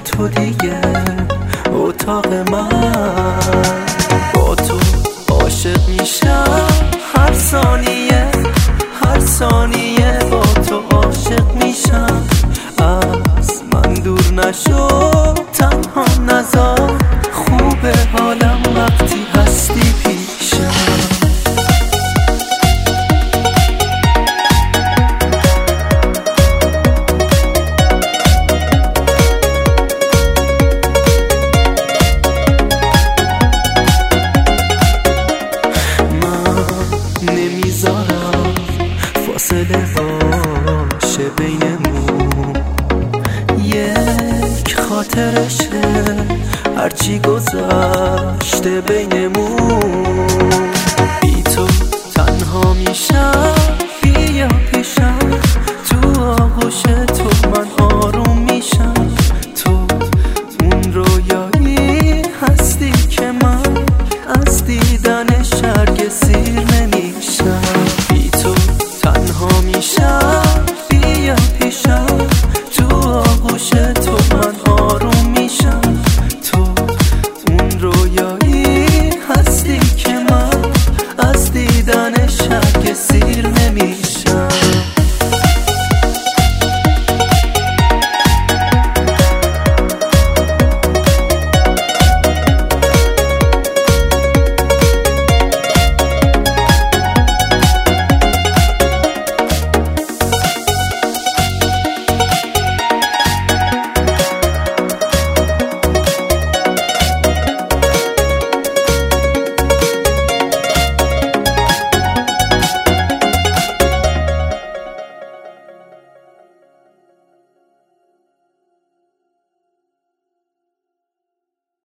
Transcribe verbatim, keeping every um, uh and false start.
تو دیگه اتاق من. با تو عاشق میشم هر ثانیه، هر ثانیه با تو عاشق میشم. از من دور نشو، تنها نذار، خوبه حالم وقتی هستی پیشم. نمیذارم فاصله باشه بینمون، یک خاطرشه هرچی گذشته بینمون. بی تو تنها میشم